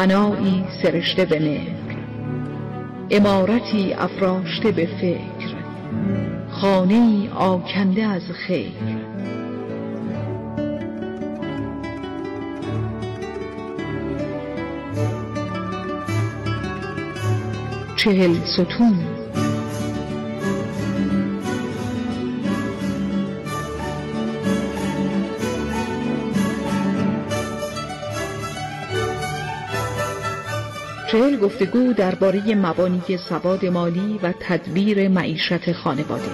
بنایی سرشته به مهر، عمارتی افراشته به فکر، خانه‌ای آکنده از خیر. 40 ستون. چهل گفتگو درباره مبانی سواد مالی و تدبیر معیشت خانواده.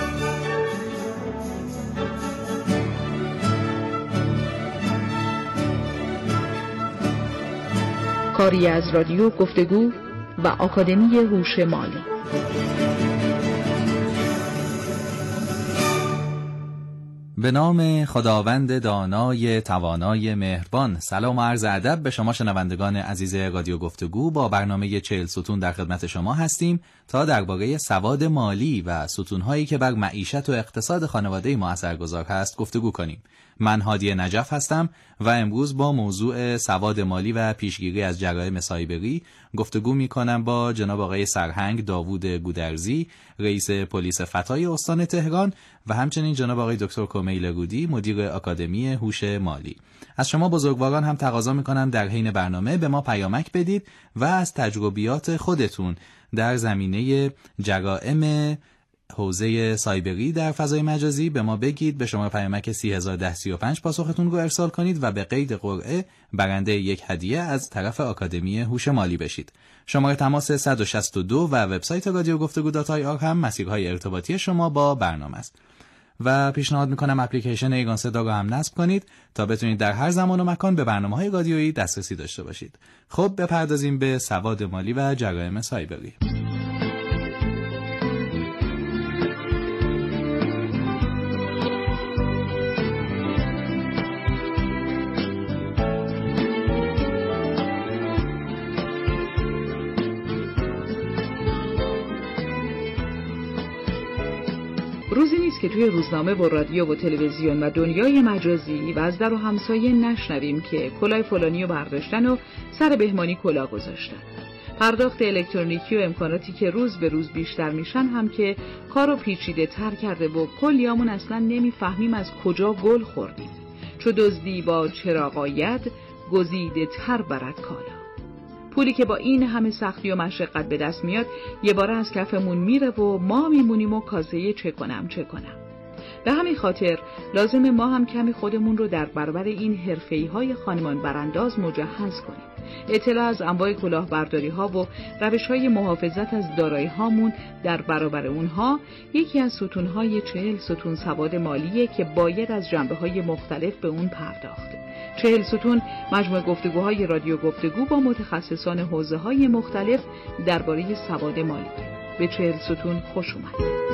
کاری از رادیو گفتگو و آکادمی هوش مالی. به نام خداوند دانای توانای مهربان. سلام و عرض ادب به شما شنوندگان عزیز رادیو گفتگو. با برنامه 40 ستون در خدمت شما هستیم تا درباره سواد مالی و ستون‌هایی که بر معیشت و اقتصاد خانواده ما اثرگذار هست گفتگو کنیم. من هادی نجف هستم و امروز با موضوع سواد مالی و پیشگیری از جرایم سایبری گفتگو می‌کنم با جناب آقای سرهنگ داوود گودرزی، رئیس پلیس فتای استان تهران و همچنین جناب آقای دکتر کمیل رودی، مدیر آکادمی هوش مالی. از شما بزرگواران هم تقاضا می‌کنم در حین برنامه به ما پیامک بدید و از تجربیات خودتون در زمینه جرایم حوزه سایبری در فضای مجازی به ما بگید. به شما پیامک 301035 پاسختون رو ارسال کنید و به قید قرعه برنده یک هدیه از طرف آکادمی هوش مالی بشید. شماره تماس 162 و وبسایت رادیو گفتگو.ir هم مسیرهای ارتباطی شما با برنامه است. و پیشنهاد میکنم اپلیکیشن ایگان صدا رو هم نصب کنید تا بتونید در هر زمان و مکان به برنامه‌های رادیویی دسترسی داشته باشید. خب بپردازیم به سواد مالی و جرایم سایبری. روزی نیست که توی روزنامه و رادیو و تلویزیون و دنیای مجازی و از در و همسایه نشنویم که کلاه فلانی رو برداشتن و سر بهمانی کلاه گذاشتن. پرداخت الکترونیکی و امکاناتی که روز به روز بیشتر میشن هم که کارو پیچیده تر کرده و کلیامون اصلا نمیفهمیم از کجا گل خوردیم. چو دزدی با چراغ گزیده تر برد کالا. پولی که با این همه سختی و مشقت به دست میاد یه باره از کفمون میره و ما میمونیم و کاسه چه کنم. به همین خاطر لازمه ما هم کمی خودمون رو در برابر این حرفه‌ای‌های خانمان برانداز مجهز کنیم. اطلاع از انواع کلاهبرداری‌ها و روش‌های محافظت از دارایی‌هامون در برابر اونها یکی از ستون‌های 40 ستون سواد مالیه که باید از جنبه‌های مختلف به اون پرداخت. 40 ستون مجموعه گفتگوهای رادیو گفتگو با متخصصان حوزه‌های مختلف درباره سواد مالی. به 40 ستون خوش اومدید.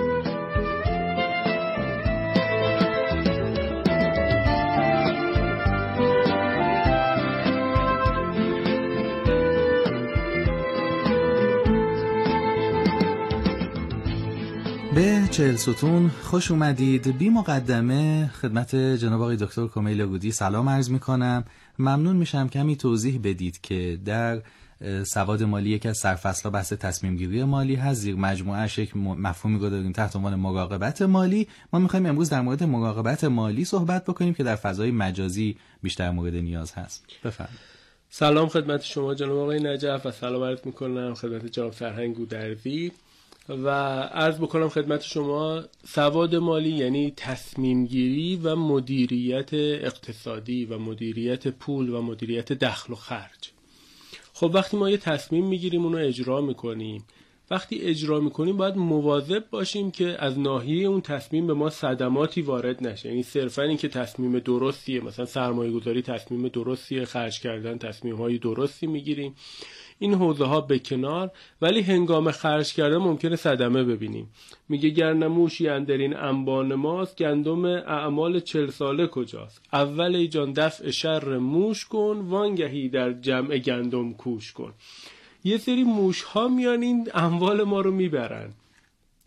به 40 ستون خوش اومدید. بی مقدمه خدمت جناب آقای دکتر کمیل رودی سلام عرض میکنم. ممنون میشم کمی توضیح بدید که در سواد مالی یکی از سرفصل‌ها بحث تصمیم گیری مالی هست. زیر مجموعه‌اش یک مفهومی رو داریم تحت عنوان مراقبت مالی. ما میخوایم امروز در مورد مراقبت مالی صحبت بکنیم که در فضای مجازی بیشتر مورد نیاز هست. بفرمایید. سلام خدمت شما جناب آقای نجف و سلام عرض میکنم خدمت جناب سرهنگ گودرزی و عرض بکنم خدمت شما سواد مالی یعنی تصمیم گیری و مدیریت اقتصادی و مدیریت پول و مدیریت دخل و خرج. خب وقتی ما یه تصمیم میگیریم اونو اجرا میکنیم، وقتی اجرا میکنیم باید مواظب باشیم که از ناحیه اون تصمیم به ما صدماتی وارد نشه. یعنی صرفا این که تصمیم درستیه، مثلا سرمایه گذاری تصمیم درستیه، خرج کردن تصمیم های درستی میگیریم، این حوزه ها به کنار، ولی هنگام خرج کردن ممکنه صدمه ببینیم. میگه گرنموشی اندرین انبان ماست، گندم اعمال 40 ساله کجاست؟ اول ای جان دفع شر موش کن، وانگهی در جمع گندم کوش کن. یه سری موش ها میان این اموال ما رو میبرن.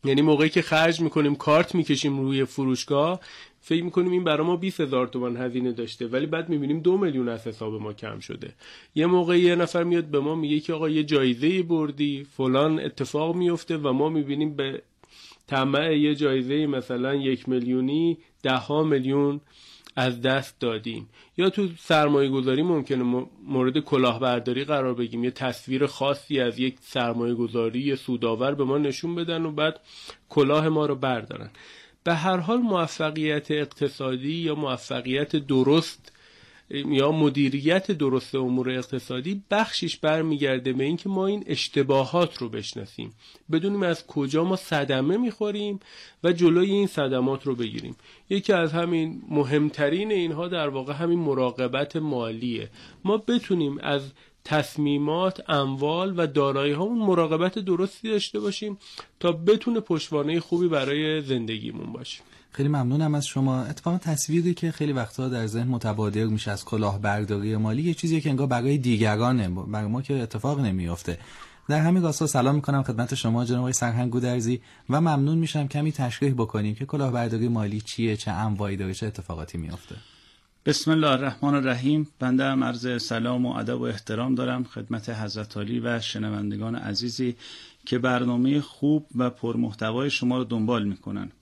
یعنی موقعی که خرج میکنیم کارت میکشیم روی فروشگاه فکر میکنیم این برای ما 20,000 تومان هزینه داشته، ولی بعد میبینیم 2 میلیون از حساب ما کم شده. یه موقعی یه نفر میاد به ما میگه که آقا یه جایزه بردی، فلان اتفاق میفته و ما میبینیم به طمع یه جایزه مثلا 1 میلیونی 10 میلیون از دست دادیم. یا تو سرمایه گذاری ممکنه مورد کلاهبرداری قرار بگیم، یه تصویر خاصی از یک سرمایه گذاری سودآور به ما نشون بدن و بعد کلاه ما رو بردارن. به هر حال موفقیت اقتصادی یا موفقیت درست یا مدیریت درست امور اقتصادی بخشش برمیگرده به این که ما این اشتباهات رو بشناسیم، بدونیم از کجا ما صدمه میخوریم و جلوی این صدمات رو بگیریم. یکی از همین مهمترین اینها در واقع همین مراقبت مالیه. ما بتونیم از تصمیمات، اموال و دارایی هامون مراقبت درستی داشته باشیم تا بتونه پشتوانه خوبی برای زندگیمون باشه. خیلی ممنونم از شما. اتفاقا تصویری که خیلی وقتا در ذهن متبادر میشه از کلاهبرداری مالی یه چیزیه که انگار برای دیگرانه، برای ما که اتفاق نمیافته. در همین راستا سلام میکنم خدمت شما جناب آقای سرهنگ گودرزی و ممنون میشم کمی تشریح بکنیم که کلاهبرداری مالی چیه، چه انواعی داره، چه اتفاقاتی میافته. بسم الله الرحمن الرحیم. بنده هم عرض سلام و ادب و احترام دارم خدمت حضرت عالی و شنوندگان عزیزی که برنامه خوب و پرمحتوای شما رو دنبال میکنن.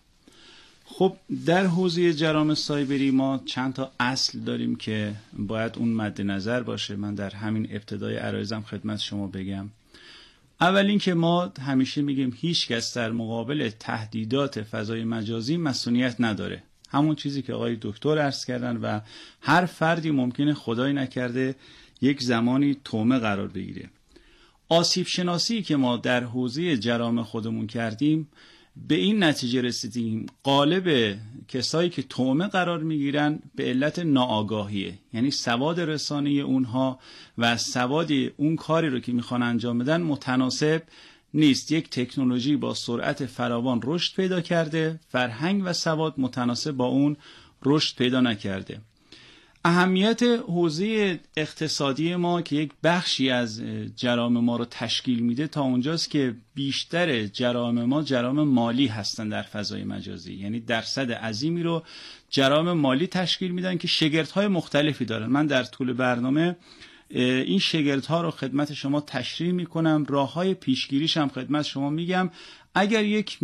خب در حوزه جرائم سایبری ما چند تا اصل داریم که باید اون مد نظر باشه. من در همین ابتدای عرایزم خدمت شما بگم. اول این که ما همیشه میگیم هیچ کس در مقابل تهدیدات فضای مجازی مسئولیت نداره. همون چیزی که آقای دکتر عرض کردن و هر فردی ممکنه خدای نکرده یک زمانی تومه قرار بگیره. آسیب شناسی که ما در حوزه جرائم خودمون کردیم به این نتیجه رسیدیم غالب کسایی که تومه قرار میگیرن به علت ناآگاهیه، یعنی سواد رسانه اونها و سواد اون کاری رو که میخوان انجام بدن متناسب نیست. یک تکنولوژی با سرعت فراوان رشد پیدا کرده، فرهنگ و سواد متناسب با اون رشد پیدا نکرده. اهمیت حوزه اقتصادی ما که یک بخشی از جرائم ما رو تشکیل میده تا اونجاست که بیشتر جرائم ما جرائم مالی هستن در فضای مجازی، یعنی درصد عظیمی رو جرائم مالی تشکیل میدن که شگردهای مختلفی دارن. من در طول برنامه این شگردها رو خدمت شما تشریح میکنم، راههای پیشگیریش هم خدمت شما میگم. اگر یک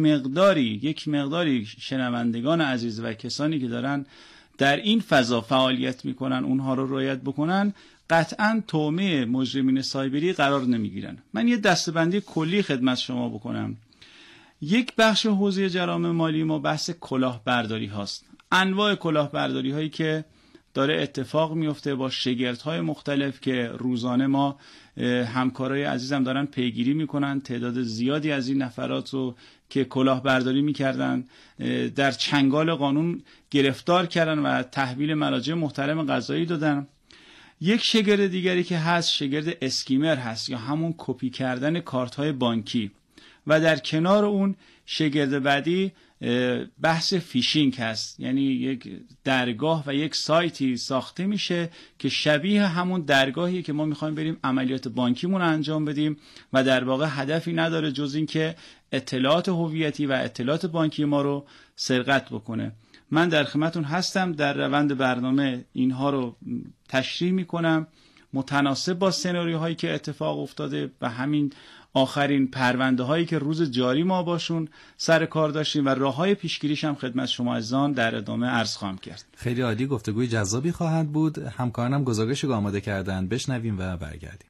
مقداری شنوندگان عزیز و کسانی که دارن در این فضا فعالیت میکنن اونها رو رعایت بکنن، قطعاً تومه مجرمین سایبری قرار نمیگیرن. من یه دسته‌بندی کلی خدمت شما بکنم. یک بخش حوزه جرائم مالی ما بحث کلاهبرداری هاست. انواع کلاهبرداری هایی که داره اتفاق میفته با شگردهای مختلف که روزانه ما همکارای عزیزم دارن پیگیری میکنن. تعداد زیادی از این نفرات رو که کلاهبرداری میکردن در چنگال قانون گرفتار کردن و تحویل مراجع محترم قضایی دادن. یک شگرد دیگری که هست شگرد اسکیمر هست یا همون کپی کردن کارت های بانکی و در کنار اون شگرد بعدی بحث فیشینگ هست، یعنی یک درگاه و یک سایتی ساخته میشه که شبیه همون درگاهی که ما میخوایم بریم عملیات بانکیمون انجام بدیم و در واقع هدفی نداره جز این که اطلاعات هویتی و اطلاعات بانکی ما رو سرقت بکنه. من در خدمتتون هستم، در روند برنامه اینها رو تشریح میکنم متناسب با سناریوهایی که اتفاق افتاده و همین آخرین پرونده هایی که روز جاری ما باشون سر کار داشتیم و راههای پیشگیریش هم خدمت شما عزیزان در ادامه عرض خواهم کرد. خیلی عالی، گفتگوی جذابی خواهد بود. همکارانم گزارشی آماده کردن، بشنویم و برگردیم.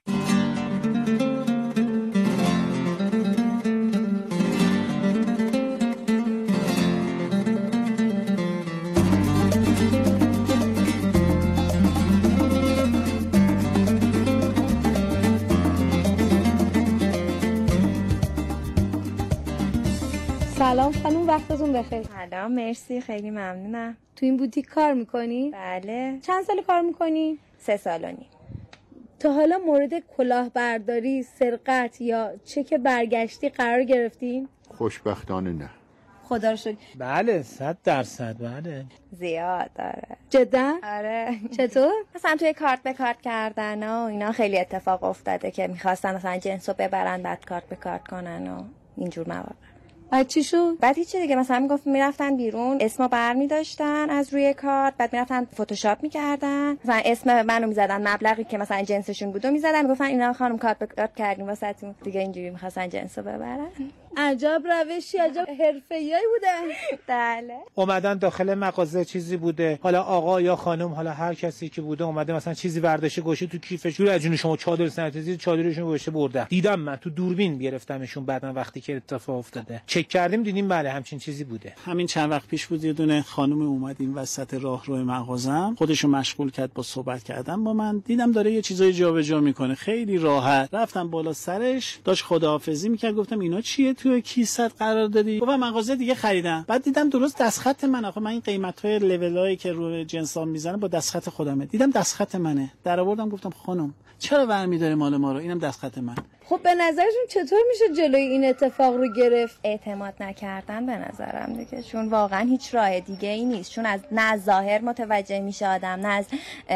سلام خانم، وقتتون بخیر. سلام، مرسی، خیلی ممنونم. تو این بوتیک کار میکنی؟ بله. چند سال کار میکنی؟ 3 سال و نیم. تا حالا مورد کلاهبرداری، سرقت یا چک برگشتی قرار گرفتین؟ خوشبختانه نه. خدا رو شکر. بله 100%. بله زیاد داره. جدا؟ آره. چطور؟ مثلا توی کارت به کارت کردن و اینا خیلی اتفاق افتاده که میخواستن مثلا جنسو ببرن بعد کارت به کارت کنن و اینجور موارد. بعد چی شد؟ بعد هیچ دیگه، مثلا میگفت میرفتن بیرون اسمو برمی‌داشتن از روی کارت، بعد میرفتن فتوشاپ می‌کردن، مثلا اسم منو می‌زدن، مبلغی که مثلا جنسشون بودو می‌زدن، میگفتن اینا خانم کارت به کارت کردیم واسهتون دیگه، اینجوری می‌خواستن جنسو ببرن. عجب روشی، عجب حرفه‌ای بودن. بله. اومدن داخل مغازه چیزی بوده، حالا آقا یا خانم، حالا هر کسی که بوده اومده مثلا چیزی برداشته گوشه تو کیفش، رو از جون شما چادر سنتیزی چادرشون گوشه برده. دیدم من تو دوربین گرفتمشون بعدن وقتی که اتفاق افتاده. چک کردیم دیدیم بله همچین چیزی بوده. همین چند وقت پیش بود یه دونه خانم اومد این وسط راهرو مغازم، خودشو مشغول کرد با صحبت کردن با من، دیدم داره یه چیزای جابجا میکنه خیلی راحت، رفتم بالا سرش داشت خداحافظی میکرد، گفتم اینا چیه تو کیست قرار دادی؟ گفتم مغازه دیگه خریدم. بعد دیدم درست دستخط من، آخه من این قیمت‌های لولایی که روی جنسام میزنه با دستخط خودمه، دیدم دستخط منه، در آوردم گفتم خانم چرا برمی‌داری مال ما رو؟ اینم دستخط من. خب به نظرشون چطور میشه جلوی این اتفاق رو گرفت؟ اعتماد نکردن به نظرم دیگه، چون واقعا هیچ راه دیگه ای نیست، چون نه از ظاهر متوجه میشه آدم، نه از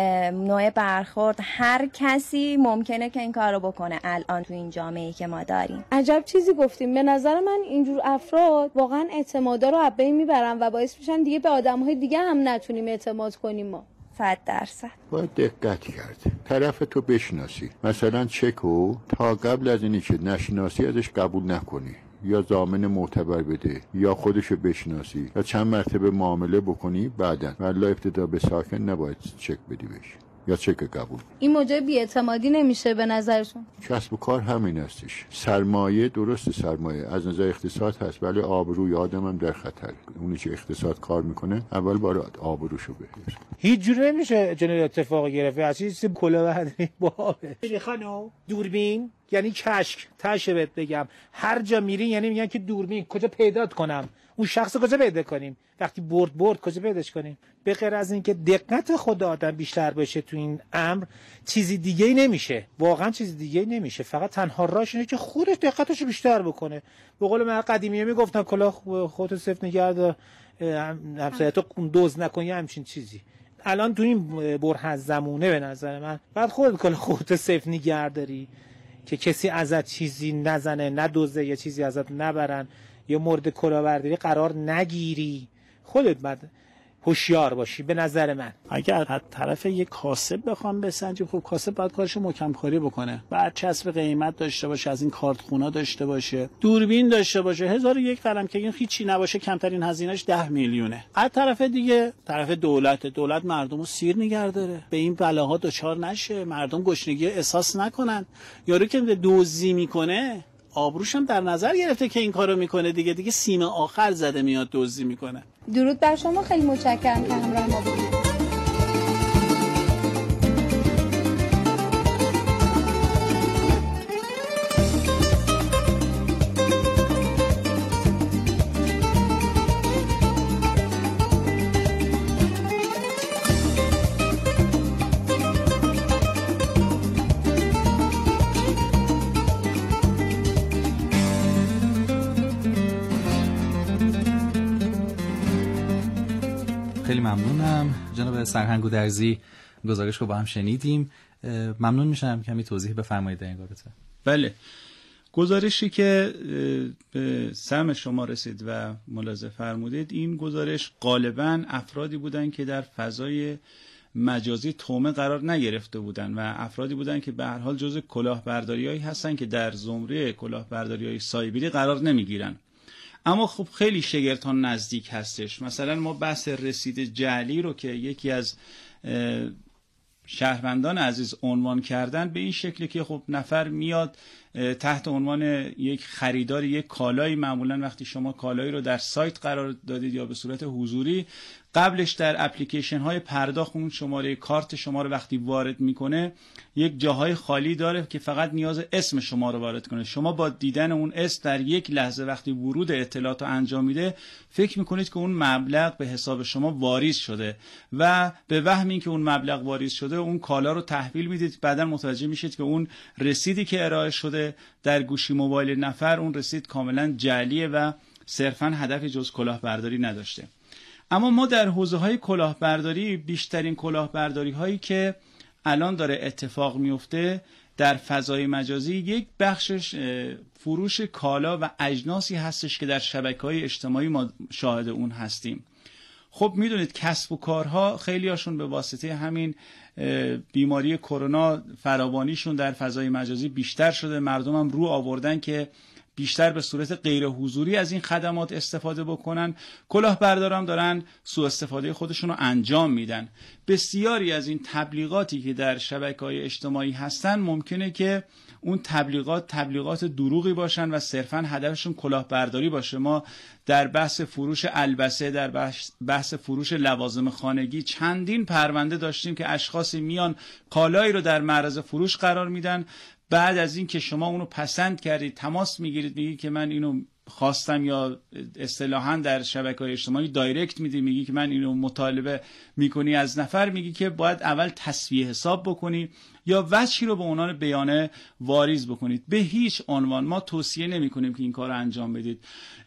نوع برخورد، هر کسی ممکنه که این کارو بکنه الان تو این جامعه‌ای که ما داریم. عجب چیزی گفتیم. به نظر من اینجور افراد واقعا اعتمادا رو از بین میبرن و باعث میشن دیگه به آدم‌های دیگه هم نتونیم اعتماد کنیم. ما 100%. باید دقت کرد، طرف تو بشناسی، مثلا چکو تا قبل از اینی که نشناسی ازش قبول نکنی، یا ضامن معتبر بده یا خودشو بشناسی یا چند مرتبه معامله بکنی، بعدن والله ابتدا به ساکن نباید چک بدی بهش یا چک قبول. این موجب بی‌اعتمادی نمیشه به نظرشون؟ کسب و کار همین هستش. سرمایه، درست سرمایه از نظر اقتصاد هست، ولی آبروی آدم هم در خطر. اونی که اقتصاد کار میکنه اول بار آبروشو بگیر. هیچ جوری نمیشه جلوی اتفاق گرفت. از چیزی کلاهبرداری با آبه. خانم دوربین یعنی کشک، تاشه بهت بگم، هر جا میری یعنی میگن که دوربین کجا پیدات کنم، اون شخص کجا پیدا کنیم، وقتی برد کجا پیداش کنیم. به غیر از این که دقت خود آدم بیشتر باشه تو این امر، چیزی دیگه ای نمیشه، واقعا چیزی دیگه ای نمیشه. فقط تنها راهش اینه که خودش دقتشو بیشتر بکنه. به قول من قدیمی میگفتن کلاه خودت صفر نگرد، همسایه‌تو دوز نکن، یا همچین چیزی. الان تو این برهه زمونه به نظر من بعد خودت صفر نگرداری که کسی ازت چیزی نزنه، ندوزه، یا چیزی ازت نبرن، یا مورد کلاهبرداری قرار نگیری. خودت باید هوشیار باشی به نظر من. اگر از طرف یک کاسب بخوام بسنجیم، خب کاسب باید کارشو محکم کاری بکنه، بعد چسب قیمت داشته باشه، از این کارتخونا داشته باشه، دوربین داشته باشه، 1001 قلم که این هیچی نباشه کمترین هزینهش 10 میلیونه. از طرف دیگه طرف دولت مردمو سیر نگه داره، به این بلاها دچار نشه، مردم گشنگی احساس نکنن. یارو که دزدی میکنه آبروش هم در نظر گرفته که این کارو میکنه دیگه سیم آخر زده میاد دزدی میکنه. درود بر شما، خیلی متشکرم که همراه ما بودید. خیلی ممنونم جناب سرهنگ گودرزی، گزارش رو با هم شنیدیم. ممنون میشم کمی توضیح بفرمایید در این رابطه. بله، گزارشی که به سهم شما رسید و ملاحظه فرمودید، این گزارش غالباً افرادی بودن که در فضای مجازی تومه قرار نگرفته بودن و افرادی بودن که به هر حال جزء کلاهبرداریایی هستن که در زمره کلاهبرداری‌های سایبری قرار نمیگیرن. اما خب خیلی شگرتان نزدیک هستش. مثلا ما بحث رسید جعلی رو که یکی از شهروندان عزیز عنوان کردن به این شکلی که خب نفر میاد تحت عنوان یک خریدار یک کالایی، معمولا وقتی شما کالایی رو در سایت قرار دادید یا به صورت حضوری، قبلش در اپلیکیشن های پرداخت اون شماره کارت شما رو وقتی وارد میکنه یک جاهای خالی داره که فقط نیاز اسم شما رو وارد کنه. شما با دیدن اون اسم در یک لحظه وقتی ورود اطلاعات رو انجام میده فکر میکنید که اون مبلغ به حساب شما واریز شده و به وهم این که اون مبلغ واریز شده اون کالا رو تحویل میدید. بعداً متوجه میشید که اون رسیدی که ارائه شده در گوشی موبایل نفر اون رسید کاملا جعلیه و صرفاً هدفی جز کلاهبرداری نداشته. اما ما در حوزه‌های کلاهبرداری بیشترین کلاهبرداری‌هایی که الان داره اتفاق میفته در فضای مجازی یک بخشش فروش کالا و اجناسی هستش که در شبکه‌های اجتماعی ما شاهد اون هستیم. خب میدونید کسب و کارها خیلی هاشون به واسطه همین بیماری کرونا فراوانیشون در فضای مجازی بیشتر شده. مردم هم رو آوردن که بیشتر به صورت غیر حضوری از این خدمات استفاده بکنن. کلاهبرداران دارن سوء استفاده خودشون رو انجام میدن. بسیاری از این تبلیغاتی که در شبکه‌های اجتماعی هستن ممکنه که اون تبلیغات دروغی باشن و صرفاً هدفشون کلاهبرداری باشه. ما در بحث فروش البسه، در بحث فروش لوازم خانگی چندین پرونده داشتیم که اشخاصی میان کالایی رو در معرض فروش قرار میدن، بعد از این که شما اونو پسند کردید تماس میگیرید، میگی که من اینو خواستم، یا اصطلاحاً در شبکه‌های اجتماعی دایرکت میدی، میگی که من اینو مطالبه میکنی از نفر، میگی که باید اول تسویه حساب بکنی یا وجهی رو به عنوان بیانه واریز بکنید. به هیچ عنوان ما توصیه نمی‌کنیم که این کار رو انجام بدید.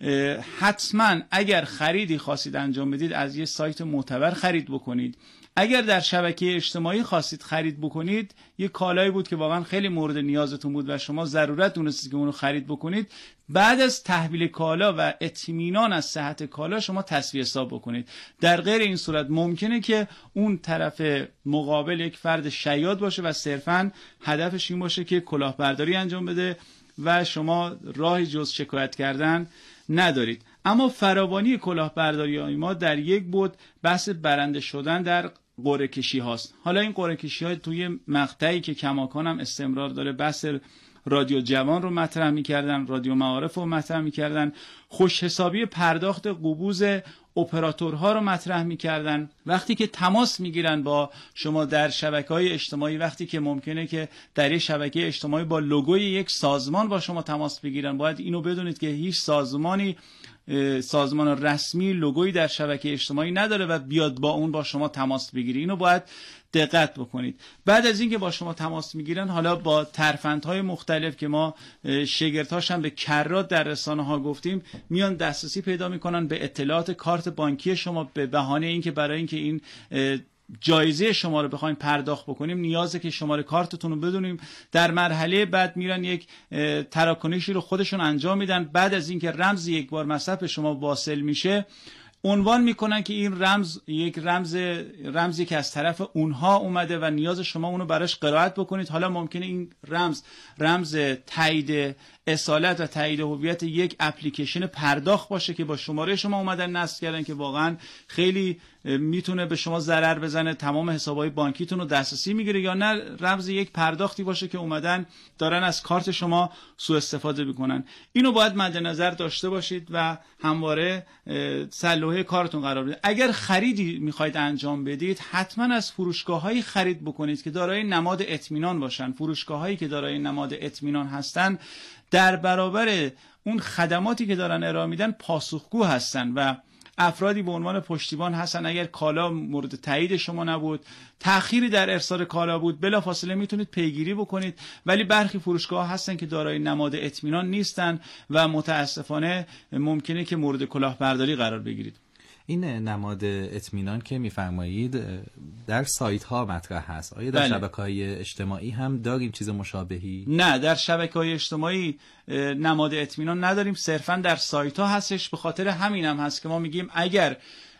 حتما اگر خریدی خواستید انجام بدید از یه سایت معتبر خرید بکنید. اگر در شبکه اجتماعی خواستید خرید بکنید، یه کالایی بود که واقعا خیلی مورد نیازتون بود و شما ضرورت دونستید که اونو خرید بکنید، بعد از تحویل کالا و اطمینان از صحت کالا شما تسویه حساب بکنید. در غیر این صورت ممکنه که اون طرف مقابل یک فرد شیاد باشه و صرفاً هدفش این باشه که کلاهبرداری انجام بده و شما راهی جز شکایت کردن ندارید. اما فراوانی کلاهبرداری ما در یک بود بحث برنده شدن در قرعه کشی هاست. حالا این قرعه کشی ها توی مقطعی که کماکان هم استمرار داره، بحث رادیو جوان رو مطرح می‌کردن، رادیو معارف رو مطرح می‌کردن، خوش حسابی پرداخت قبوز اپراتورها رو مطرح می‌کردن. وقتی که تماس می‌گیرن با شما در شبکه‌های اجتماعی، وقتی که ممکنه که در یک شبکه اجتماعی با لوگوی یک سازمان با شما تماس بگیرن، باید اینو بدونید که هیچ سازمان رسمی لوگویی در شبکه اجتماعی نداره و بیاد با اون با شما تماس بگیره. اینو باید دقت بکنید. بعد از اینکه با شما تماس میگیرن، حالا با ترفندهای مختلف که ما شگردهاش هم به کرات در رسانه ها گفتیم، میان دسترسی پیدا میکنن به اطلاعات کارت بانکی شما به بهانه اینکه برای اینکه این جایزه شما رو بخوایم پرداخت بکنیم نیازه که شماره کارتتون رو بدونیم. در مرحله بعد میرن یک تراکنشی رو خودشون انجام میدن. بعد از اینکه رمز یک بار مصرف به شما واصل میشه، عنوان میکنن که این رمز یک رمزی که از طرف اونها اومده و نیاز شما اونو براش قرائت بکنید. حالا ممکنه این رمز تایید اصالت و تایید هویت یک اپلیکیشن پرداخت باشه که با شماره شما اومدن نصب کردن، که واقعا خیلی میتونه به شما ضرر بزنه، تمام حسابهای بانکیتون رو دسترسی میگیره. یا نه رمز یک پرداختی باشه که اومدن دارن از کارت شما سوء استفاده میکنن. اینو باید مد نظر داشته باشید و همواره سلوحه کارتون قرار بدید. اگر خریدی میخواید انجام بدید، حتما از فروشگاه‌هایی خرید بکنید که دارای نماد اطمینان باشن. فروشگاه‌هایی که دارای نماد اطمینان هستن در برابر اون خدماتی که دارن ارائه میدن پاسخگو هستن و افرادی به عنوان پشتیبان هستن. اگر کالا مورد تایید شما نبود، تأخیری در ارسال کالا بود، بلافاصله میتونید پیگیری بکنید. ولی برخی فروشگاه هستن که دارای نماد اطمینان نیستن و متاسفانه ممکنه که مورد کلاهبرداری قرار بگیرید. این نماد اطمینان که میفرمایید در سایت ها مطرح هست. آیا در شبکه‌های اجتماعی هم داریم چیز مشابهی؟ نه، در شبکه‌های اجتماعی نماد اطمینان نداریم، صرفاً در سایت ها هستش. به خاطر همین هم هست که ما میگیم اگر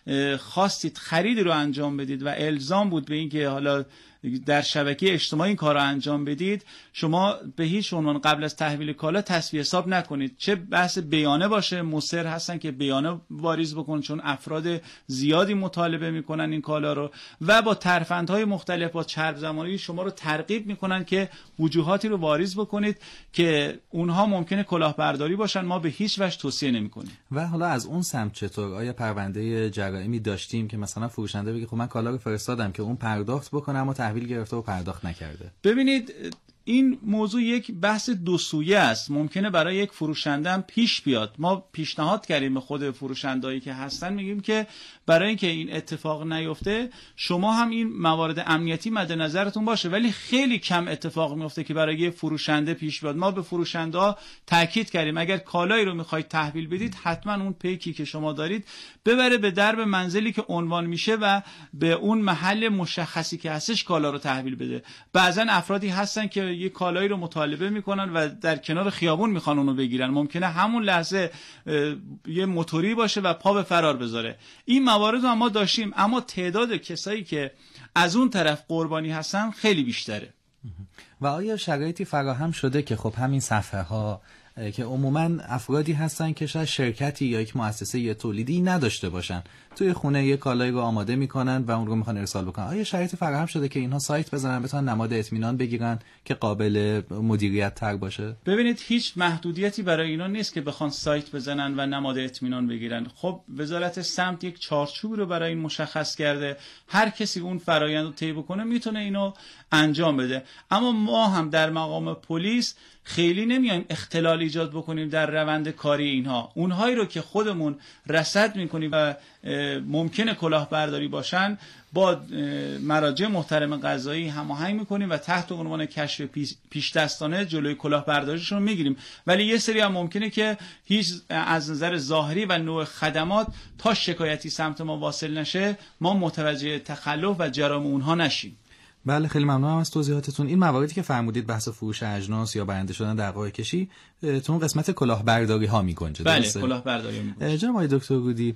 خواستید خرید رو انجام بدید و الزام بود به این که حالا در شبکه اجتماعی این کار رو انجام بدید، شما به هیچ عنوان قبل از تحویل کالا تسویه حساب نکنید. چه بحث بیانه باشه، مصر هستن که بیانه واریز بکنن، چون افراد زیادی مطالبه میکنن این کالا رو و با ترفندهای مختلف با چرب زمانی شما رو ترغیب میکنن که وجوهاتی رو واریز بکنید که اونها ممکنه کلاهبرداری باشن. ما به هیچ وجه توصیه نمیکنیم. و حالا از اون سمت چطور؟ آیا پرونده جرائمی داشتیم که مثلا فروشنده بگه خب من کالا رو فرستادم که اون پرداخت بکنه اما تحویل گرفته و پرداخت نکرده؟ ببینید، این موضوع یک بحث دو سویه است. ممکنه برای یک فروشنده هم پیش بیاد. ما پیشنهاد کردیم به خود فروشندهایی که هستن، میگیم که برای اینکه این اتفاق نیفته شما هم این موارد امنیتی مد نظرتون باشه. ولی خیلی کم اتفاق میفته که برای فروشنده پیش بیاد. ما به فروشنده‌ها تاکید کردیم اگر کالایی رو میخواید تحویل بدید، حتما اون پیکی که شما دارید ببره به درب منزلی که عنوان میشه و به اون محل مشخصی که هستش کالا رو تحویل بده. بعضن افرادی هستن که یه کالایی رو مطالبه میکنن و در کنار خیابون میخوان اونو بگیرن، ممکنه همون لحظه یه موتوری باشه و پا به فرار بذاره. این موارد رو ما داشتیم، اما تعداد کسایی که از اون طرف قربانی هستن خیلی بیشتره. و آیا شرایطی فراهم شده که خب همین صفحه ها که عموما افرادی هستن که شاید شرکتی یا یک مؤسسه یا تولیدی نداشته باشن، توی خونه یک کالایی رو آماده میکنن و اون رو میخوان ارسال بکنن، آیا شرایطی فراهم شده که اینها سایت بزنن بتونن نماد اطمینان بگیرن که قابل مدیریت تر باشه؟ ببینید هیچ محدودیتی برای اینا نیست که بخوان سایت بزنن و نماد اطمینان بگیرن. خب وزارت سمت یک چارچوب رو برای این مشخص کرده، هر کسی اون فرآیند رو طی بکنه میتونه اینو انجام بده. اما ما هم در مقام پلیس خیلی نمیایم اختلال ایجاد بکنیم در روند کاری اینها. اونهایی رو که خودمون رصد میکنیم و ممکنه کلاهبرداری باشن با مراجع محترم قضایی هماهنگ میکنیم و تحت عنوان کشف پیش دستانه جلوی کلاهبرداریشون رو میگیریم. ولی یه سری هم ممکنه که هیچ از نظر ظاهری و نوع خدمات تا شکایتی سمت ما واصل نشه ما متوجه تخلف و جرائم اونها نشیم. بله خیلی ممنونم از توضیحاتتون. این مواردی که فرمودید بحث فروش اجناس یا برنده شدن در قاعده کشی تو اون قسمت کلاهبرداری ها میگنجه؟ بله کلاهبرداری میگنجه. جناب آقای دکتر رودی،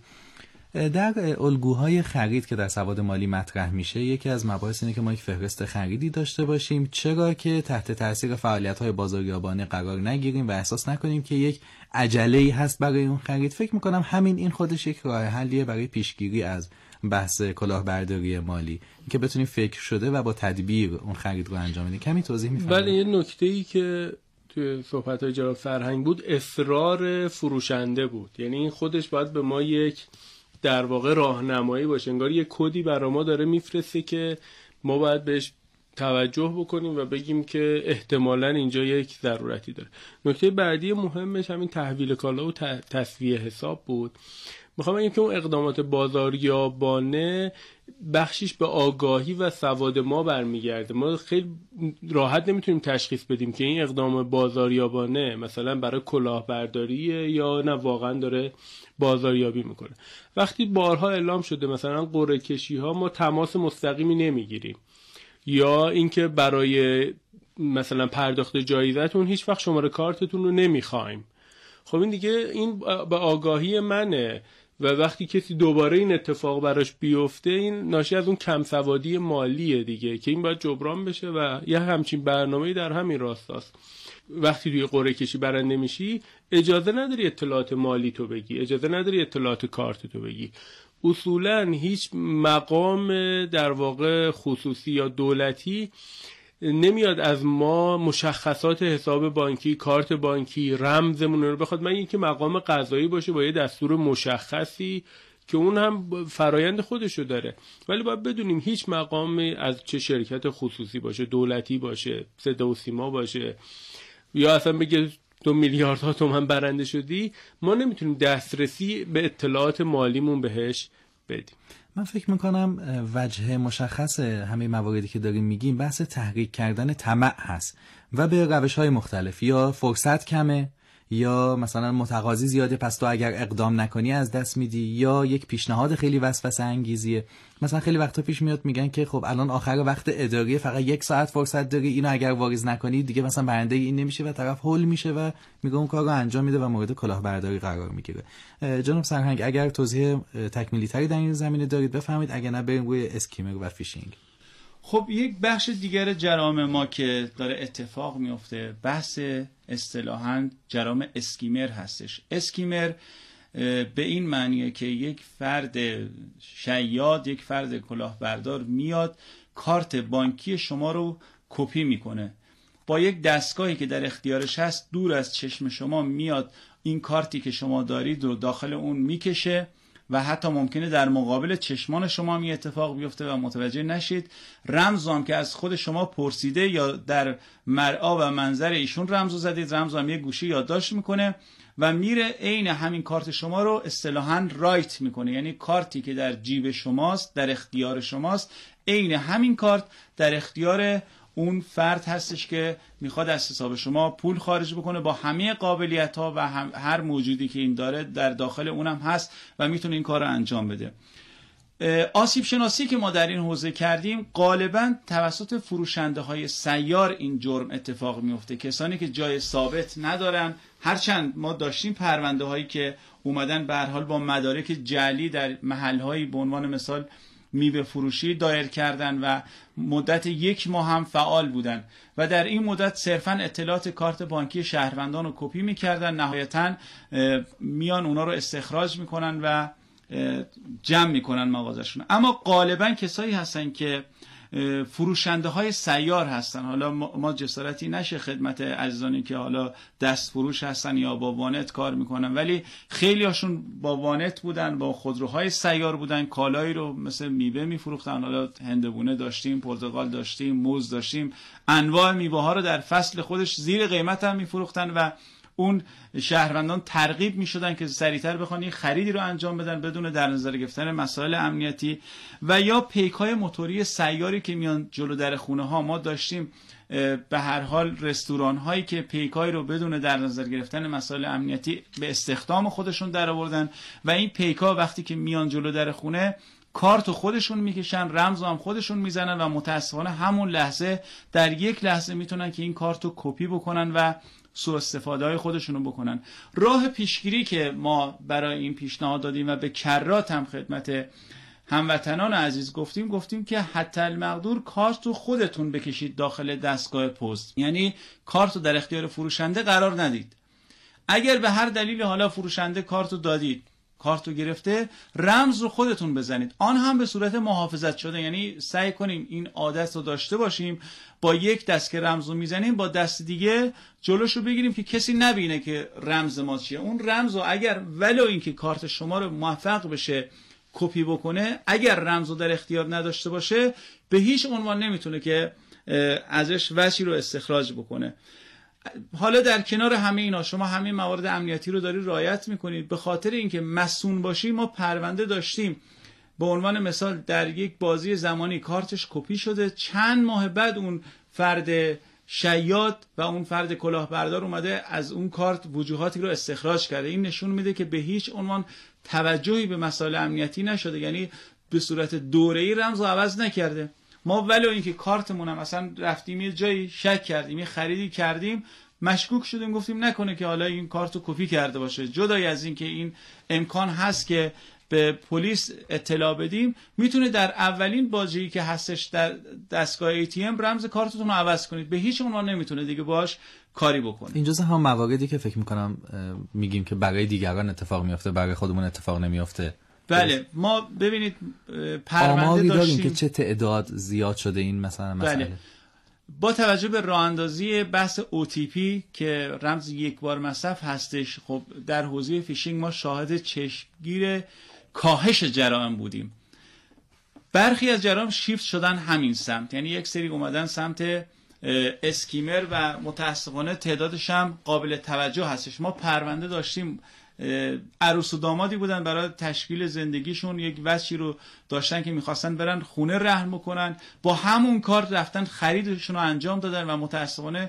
در الگوهای خرید که در سواد مالی مطرح میشه یکی از مباحث اینه که ما یک فهرست خریدی داشته باشیم، چرا که تحت تاثیر فعالیت‌های بازاریابانه قرار نگیریم و احساس نکنیم که یک عجله‌ای هست برای اون خرید. فکر می‌کنم همین این خودش یک راه حلیه برای پیشگیری از بحث کلاهبرداری مالی، که بتونیم فکر شده و با تدبیر اون خرید رو انجام بدیم. کمی توضیح می‌فرمایید؟ بله، یه نکته‌ای که توی صحبت‌های جناب فرهنگ بود اصرار فروشنده بود. یعنی این خودش باید به ما یک در واقع راهنمایی باشه، انگار یک کدی برای ما داره میفرسته که ما باید بهش توجه بکنیم و بگیم که احتمالاً اینجا یک ضرورتی داره. نکته بعدی مهمش همین تحویل کالا و تسویه حساب بود. میخوام بگم که اون اقدامات بازاریابانه بخشیش به آگاهی و سواد ما برمیگرده. ما خیلی راحت نمیتونیم تشخیص بدیم که این اقدام بازاریابانه مثلا برای کلاهبرداریه یا نه واقعا داره بازاریابی میکنه. وقتی بارها اعلام شده مثلا قرعه کشی ها ما تماس مستقیمی نمیگیریم، یا اینکه برای مثلا پرداخت جایزتون هیچ وقت شماره کارتتون رو نمیخوایم، خب این دیگه این به آگاهی منه و وقتی کسی دوباره این اتفاق براش بیفته این ناشی از اون کم سوادی مالیه دیگه که این باید جبران بشه و یه همچین برنامه‌ای در همین راستاست. وقتی توی قرعه کشی برنده میشی اجازه نداری اطلاعات مالی تو بگی، اجازه نداری اطلاعات کارت تو بگی. اصولاً هیچ مقام در واقع خصوصی یا دولتی نمیاد از ما مشخصات حساب بانکی، کارت بانکی، رمزمون رو بخواد، مگه اینکه مقام قضایی باشه با یه دستور مشخصی که اون هم فرایند خودشو داره. ولی باید بدونیم هیچ مقامی از چه شرکت خصوصی باشه، دولتی باشه، صدا و سیما باشه، یا اصلا بگه 2 میلیاردها تومان برنده شدی، ما نمیتونیم دسترسی به اطلاعات مالیمون بهش بدیم. من فکر میکنم وجه مشخص همه مواردی که داریم میگیم بحث تحریک کردن طمع هست و به روش‌های مختلف، یا فرصت کمه یا مثلا متقاضی زیاده پس تو اگر اقدام نکنی از دست میدی، یا یک پیشنهاد خیلی وسوسه انگیزیه. مثلا خیلی وقتا پیش میاد میگن که خب الان آخر وقت اداری فقط 1 ساعت فرصت داری، اینو اگر واریز نکنی دیگه مثلا برنده این نمیشه و طرف هول میشه و میگه اون کار رو انجام میده و مورد کلاهبرداری قرار میگیره. جناب سرهنگ اگر توضیح تکمیلی تری در این زمینه دارید بفرمایید، اگر نه بریم روی اسکیمر و فیشینگ. خب یک بخش دیگر جرائم ما که داره اتفاق میفته بحث اصطلاحاً جرائم اسکیمر هستش. اسکیمر به این معنیه که یک فرد شیاد، یک فرد کلاهبردار میاد کارت بانکی شما رو کپی میکنه، با یک دستگاهی که در اختیارش هست دور از چشم شما میاد این کارتی که شما دارید رو داخل اون میکشه و حتی ممکنه در مقابل چشمان شما می اتفاق بیفته و متوجه نشید. رمز هم که از خود شما پرسیده یا در مرعا و منظر ایشون رمزو زدید، رمز هم یه گوشی یادداشت میکنه و میره عین همین کارت شما رو اصطلاحاً رایت میکنه، یعنی کارتی که در جیب شماست، در اختیار شماست، عین همین کارت در اختیار اون فرد هستش که میخواد از حساب شما پول خارج بکنه با همه قابلیت‌ها و هر موجودی که این داره در داخل اونم هست و میتونه این کار رو انجام بده. آسیب شناسی که ما در این حوزه کردیم غالبا توسط فروشنده های سیار این جرم اتفاق میفته، کسانی که جای ثابت ندارن. هرچند ما داشتیم پرونده هایی که اومدن به هر حال با مدارک جعلی در محل هایی به عنوان مثال میوه فروشی دایر کردن و مدت 1 ماه هم فعال بودن و در این مدت صرفا اطلاعات کارت بانکی شهروندان رو کپی میکردن، نهایتا میان اونا رو استخراج میکنن و جمع میکنن مغازشون. اما غالبا کسایی هستن که فروشنده های سیار هستن. حالا ما جسارتی نشه خدمت عزیزانی که حالا دست فروش هستن یا با وانت کار میکنن، ولی خیلی هاشون با وانت بودن، با خودروهای سیار بودن، کالایی رو مثل میوه میفروختن. حالا هندبونه داشتیم، پرتقال داشتیم، موز داشتیم، انواع میوه ها رو در فصل خودش زیر قیمت هم میفروختن و اون شهروندان ترغیب می شدن که سریعتر بخوان این خریدی رو انجام بدن بدون در نظر گرفتن مسائل امنیتی. و یا پیک های موتوری سیاری که میان جلو در خونه ها. ما داشتیم به هر حال رستوران هایی که پیک های رو بدون در نظر گرفتن مسائل امنیتی به استخدام خودشون در آوردن و این پیک ها وقتی که میان جلو در خونه کارت خودشون میکشن، رمز هم خودشون میزنن و متاسفانه همون لحظه در یک لحظه میتونن که این کارت رو کپی بکنن و سوء استفاده های خودشونو بکنن. راه پیشگیری که ما برای این پیشنهاد دادیم و به کرات هم خدمت هموطنان عزیز گفتیم که حتی المقدور کارت رو خودتون بکشید داخل دستگاه پست، یعنی کارت رو در اختیار فروشنده قرار ندید. اگر به هر دلیل حالا فروشنده کارت رو دادید، کارت رو گرفته، رمز رو خودتون بزنید، آن هم به صورت محافظت شده. یعنی سعی کنیم این عادت رو داشته باشیم، با یک دست که رمز رو میزنیم با دست دیگه جلوش رو بگیریم که کسی نبینه که رمز ما چیه. اون رمز رو اگر ولو اینکه کارت شما رو موفق بشه کپی بکنه، اگر رمز رو در اختیار نداشته باشه به هیچ عنوان نمیتونه که ازش وجهی رو استخراج بکنه. حالا در کنار همه اینا شما همه موارد امنیتی رو داری رعایت میکنید. به خاطر اینکه مصون باشی ما پرونده داشتیم به عنوان مثال در یک بازی زمانی کارتش کپی شده، چند ماه بعد اون فرد شیاد و اون فرد کلاهبردار اومده از اون کارت وجوهاتی رو استخراج کرده. این نشون میده که به هیچ عنوان توجهی به مسائل امنیتی نشده، یعنی به صورت دوره‌ای رمز رو عوض نکرده. ما ولو اینکه کارتمون هم مثلا رفتیم یه جایی شک کردیم، یه خریدی کردیم، مشکوک شدیم، گفتیم نکنه که حالا این کارتو کپی کرده باشه. جدای از این که این امکان هست که به پلیس اطلاع بدیم، میتونه در اولین بازی که هستش در دستگاه ATM رمز کارتتون رو عوض کنید. به هیچ عنوان نمیتونه دیگه باش کاری بکنه. این جزء هم مواردی که فکر میکنم میگیم که برای دیگران اتفاق میفته، برای خودمون اتفاق نمیفته. بله، ما ببینید پرونده داشتیم که چه تعداد زیاد شده این مثلا بله. با توجه به راه اندازی بحث OTP که رمز یک بار مصرف هستش، خب در حوزه فیشینگ ما شاهد چشمگیر کاهش جرائم بودیم. برخی از جرائم شیفت شدن همین سمت، یعنی یک سری اومدن سمت اسکیمر و متاسفانه تعدادش هم قابل توجه هستش. ما پرونده داشتیم، عروس و دامادی بودن برای تشکیل زندگیشون یک وجهی رو داشتن که میخواستن برن خونه رهن بکنن، با همون کار رفتن خریدشون رو انجام دادن و متاسفانه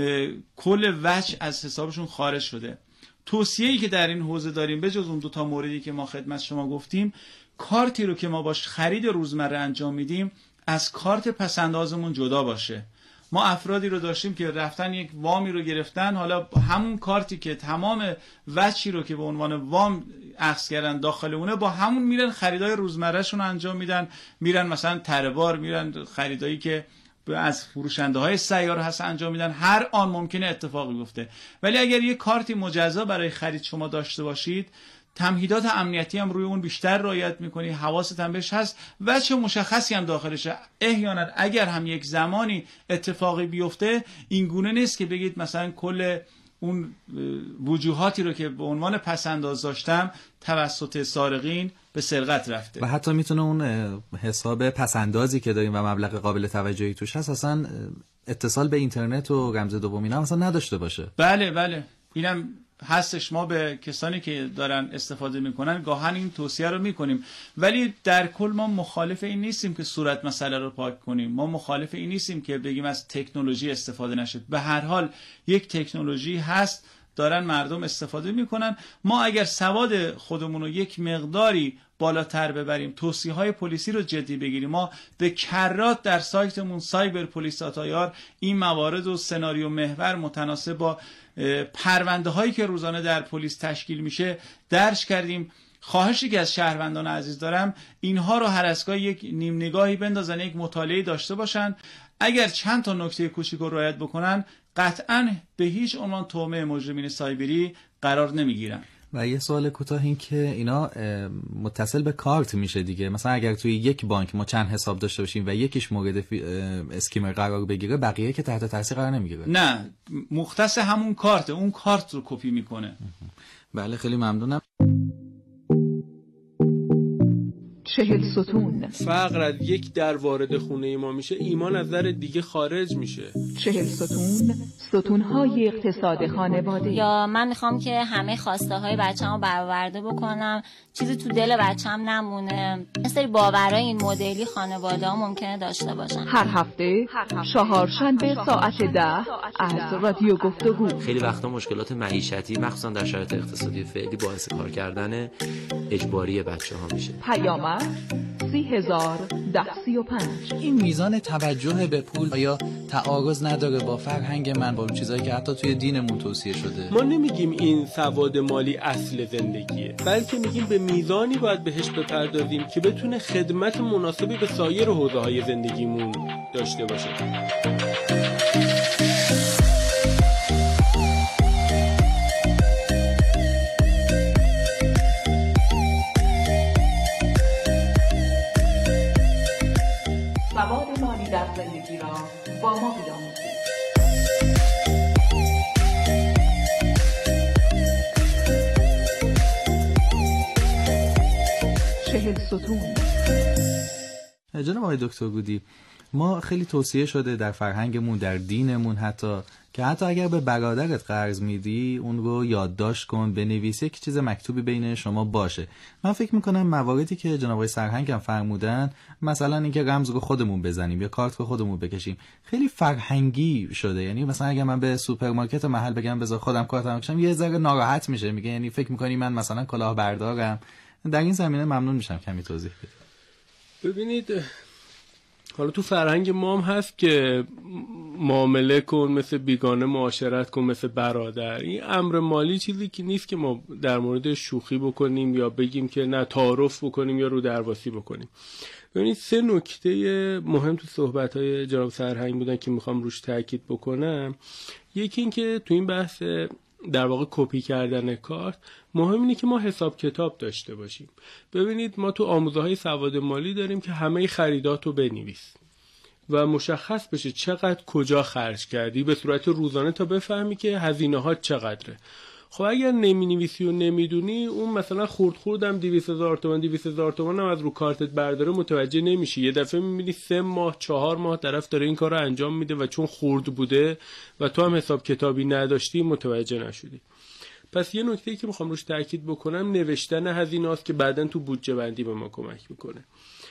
کل وجه از حسابشون خارج شده. توصیه‌ای که در این حوزه داریم به جز اون 2 موردی که ما خدمت شما گفتیم، کارتی رو که ما باش خرید روزمره انجام میدیم از کارت پسندازمون جدا باشه. ما افرادی رو داشتیم که رفتن یک وامی رو گرفتن، حالا همون کارتی که تمام وجهی رو که به عنوان وام اخذ کردن داخل اونه، با همون میرن خریدای روزمرهشون رو انجام میدن، میرن مثلا تره‌بار، میرن خریدایی که از فروشنده های سیار هست انجام میدن. هر آن ممکنه اتفاقی بیفته. ولی اگر یک کارتی مجزا برای خرید شما داشته باشید، تمهیدات امنیتی هم روی اون بیشتر رعایت میکنی، حواست هم بهش هست و چه مشخصی هم داخلشه. احیانا اگر هم یک زمانی اتفاقی بیفته، این گونه نیست که بگید مثلا کل اون وجوهاتی رو که به عنوان پسنداز داشتم توسط سارقین به سرقت رفته. و حتی میتونه اون حساب پسندازی که داریم و مبلغ قابل توجهی توش هست اصلا اتصال به اینترنت و رمز دوم اینا اصلا نداشته باشه. بله اینم هستش. ما به کسانی که دارن استفاده میکنن گاهن این توصیه رو میکنیم، ولی در کل ما مخالف این نیستیم که صورت مسئله رو پاک کنیم. ما مخالف این نیستیم که بگیم از تکنولوژی استفاده نشه. به هر حال یک تکنولوژی هست دارن مردم استفاده میکنن. ما اگر سواد خودمون رو یک مقداری بالاتر ببریم، توصیه‌های پلیسی رو جدی بگیریم، ما به کرات در سایتمون سایبر پلیس آتایار این موارد و سناریو محور متناسب با پرونده هایی که روزانه در پلیس تشکیل میشه درج کردیم. خواهشی که از شهروندان عزیز دارم اینها رو هر از گاهی یک نیم نگاهی بندازن، یک مطالعه داشته باشن. اگر چند تا نکته کوچیک رو رعایت بکنن قطعاً به هیچ عنوان تومه مجرمین سایبری قرار نمیگیرن. و یه سوال کوتاه این که اینا متصل به کارت میشه دیگه. مثلا اگر توی یک بانک ما چند حساب داشته باشیم و یکیش مورد اسکیمر قرار بگیره، بقیه که تحت تاثیر قرار نمیگیره. نه، مختص همون کارت، اون کارت رو کپی میکنه. بله خیلی ممنونم. 40 ستون. فقر از یک در وارد خونه ما میشه، ایمان از در دیگه خارج میشه. 40 ستون، ستون‌های اقتصاد خانواده. یا من میخوام که همه خواسته های بچه‌مو برآورده بکنم، چیزی تو دل بچه‌م نمونه. یه سری باورای این مدلی خانواده‌ها ممکنه داشته باشن. هر هفته چهارشنبه ساعت 10 از رادیو گفتگو. خیلی وقتا مشکلات معیشتی مخصوصا در شرایط اقتصادی فعلی باعث کار کردن اجباری بچه‌ها میشه. پیامک 30,1035. این میزان توجه به پول یا تعارض نداره با فرهنگ من، با چیزایی که حتی توی دینمون توصیه شده. ما نمیگیم این سواد مالی اصل زندگیه، بلکه میگیم به میزانی باید بهش بپردازیم که بتونه خدمت مناسبی به سایر حوزه‌های زندگیمون داشته باشه. سواد مالی در زندگی را با ما بیاموزید. 40 ستون. جناب آقای دکتر گودی، ما خیلی توصیه شده در فرهنگمون، در دینمون حتی، که حتی اگر به برادرت قرض میدی اون رو یادداشت کن، بنویس، یک چیز مکتوبی بین شما باشه. من فکر میکنم مواردی که جناب آقای سرهنگ هم فرمودن، مثلا اینکه رمز رو خودمون بزنیم یا کارت رو خودمون بکشیم، خیلی فرهنگی شده. یعنی مثلا اگر من به سوپرمارکت محل بگم بذار خودم کارتم بکشم، یه ذره ناراحت میشه، میگه یعنی فکر میکنی من مثلا کلاهبردارم. در این زمینه ممنون میشم کمی توضیح بدید. ببینید، حالا تو فرهنگ ما هم هست که معامله کن مثل بیگانه، معاشرت کن مثل برادر. این امر مالی چیزی که نیست که ما در مورد شوخی بکنیم یا بگیم که نه تعارف بکنیم یا رو درواسی بکنیم. ببینید 3 نکته مهم تو صحبت‌های جناب سرهنگ بودن که میخوام روش تاکید بکنم. یکی این که تو این بحث در واقع کپی کردن کارت، مهم اینه که ما حساب کتاب داشته باشیم. ببینید ما تو آموزه‌های سواد مالی داریم که همه خریداتو بنویس و مشخص بشه چقدر کجا خرج کردی به صورت روزانه تا بفهمی که هزینه‌ها چقدره. خب اگر نمی‌نویسی و نمیدونی، اون مثلا خوردم 200,000 تومان 200,000 تومان هم از رو کارتت برداره متوجه نمیشی. یه دفعه می‌بینی 3 ماه 4 ماه طرف داره این کارو انجام میده و چون خورد بوده و تو هم حساب کتابی نداشتی متوجه نشدی. پس یه نکته‌ای که میخوام روش تاکید بکنم نوشتن هزینه‌هاست که بعداً تو بودجه بندی به ما کمک میکنه.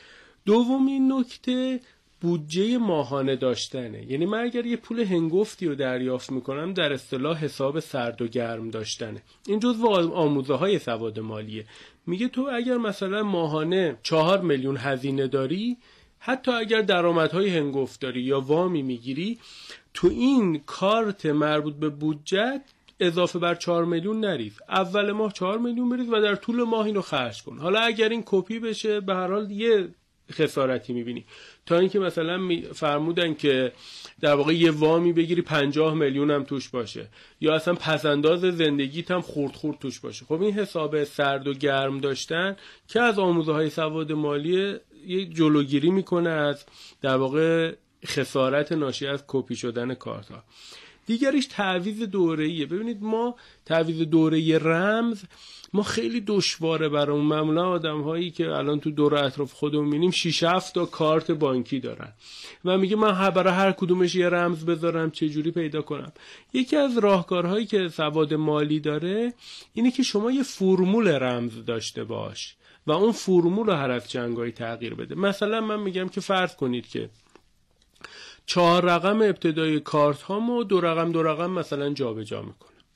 دومین نکته بودجه ماهانه داشتنه. یعنی من اگر یه پول هنگفتی رو دریافت میکنم، در اصطلاح حساب سرد و گرم داشتنه. این جزو آموزه‌های سواد مالیه. میگه تو اگر مثلا ماهانه 4 میلیون هزینه داری، حتی اگر درآمدهای هنگفت داری یا وامی میگیری، تو این کارت مربوط به بودجه اضافه بر 4 میلیون نریز. اول ماه 4 میلیون بریز و در طول ماه اینو خرج کن. حالا اگر این کپی بشه به هر حال یه خسارتی میبینی، تا اینکه مثلا فرمودن که در واقع یه وامی بگیری 50 میلیون هم توش باشه یا اصلا پسنداز زندگیت هم خورد توش باشه. خب این حساب سرد و گرم داشتن که از آموزه‌های سواد مالی یه جلوگیری میکنه از در واقع خسارت ناشی از کپی شدن کارت ها. دیگریش تعویض دوره‌ایه. ببینید ما تعویض دوره رمز ما خیلی دشواره برامون. معمولا آدم‌هایی که الان تو دور اطراف خودمون می‌بینیم 6-7 تا کارت بانکی دارن و میگه من برای هر کدومش یه رمز بذارم، چه جوری پیدا کنم؟ یکی از راهکارهایی که سواد مالی داره اینه که شما یه فرمول رمز داشته باش و اون فرمول رو هر از چنگایی تغییر بده. مثلا من میگم که فرض کنید که 4 رقم ابتدای کارت هامو 2 رقم مثلا جابجا میکنم.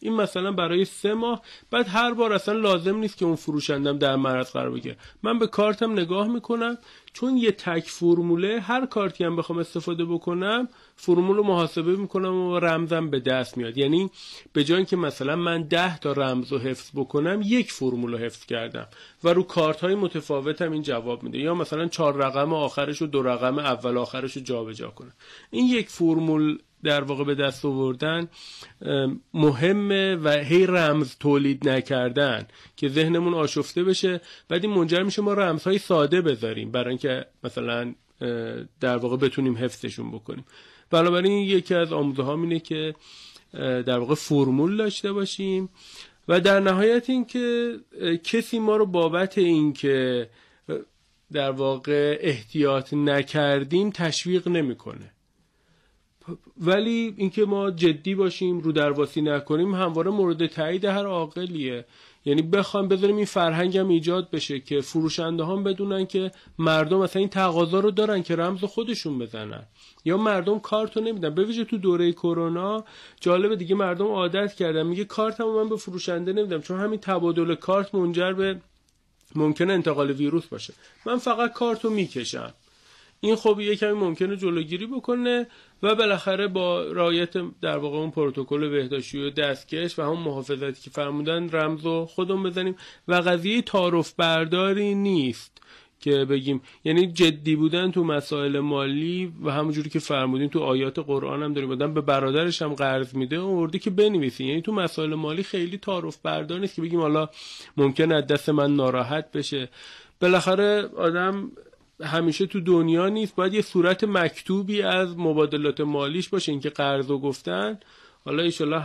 این مثلا برای 3 ماه، بعد هر بار اصلا لازم نیست که اون فروشندم در معرض قرار بگیره. من به کارتم نگاه میکنم، چون یه تک فرموله، هر کارتی هم بخوام استفاده بکنم فرمول رو محاسبه میکنم و رمزم به دست میاد. یعنی به جای اینکه مثلا من 10 تا رمز رو حفظ بکنم، 1 فرمول رو حفظ کردم و رو کارت های متفاوتم این جواب میده. یا مثلا 4 رقم آخرش رو 2 رقم اول آخرش رو جابجا کنم. این 1 فرمول در واقع به دست آوردن مهمه و هی رمز تولید نکردن که ذهنمون آشفته بشه. بعد این منجر میشه ما رمزهای ساده بذاریم برای اینکه مثلا در واقع بتونیم حفظشون بکنیم. بنابراین یکی از آموزه‌هام اینه که در واقع فرمول داشته باشیم و در نهایت این که کسی ما رو بابت این که در واقع احتیاط نکردیم تشویق نمیکنه. ولی اینکه ما جدی باشیم، رو درواسی نکنیم، همواره مورد تایید هر عاقلیه. یعنی بخوام بذاریم این فرهنگ هم ایجاد بشه که فروشنده هم بدونن که مردم مثلا این تقاضا رو دارن که رمز خودشون بزنن، یا مردم کارتو نمیدن. به ویژه تو دوره کرونا جالبه دیگه، مردم عادت کردن میگه کارتمو من به فروشنده نمیدم، چون همین تبادل کارت منجر به ممکنه انتقال ویروس باشه، من فقط کارتو میکشم. این خب یه کمی ممکنه جلوگیری بکنه و بالاخره با رعایت در واقع اون پروتکل بهداشتی و دستکش و هم محافظتی که فرمودن رمزو خودمون بزنیم و قضیه تعارف برداری نیست که بگیم، یعنی جدی بودن تو مسائل مالی و همونجوری که فرمودین تو آیات قرآن هم داریم، آدم به برادرش هم قرض میده اورده که بنویسی. یعنی تو مسائل مالی خیلی تعارف بردار نیست که بگیم حالا ممکنه از دست من ناراحت بشه. بالاخره آدم همیشه تو دنیا نیست، باید یه صورت مکتوبی از مبادلات مالیش باشه. اینکه قرضو گفتن حالا انشالله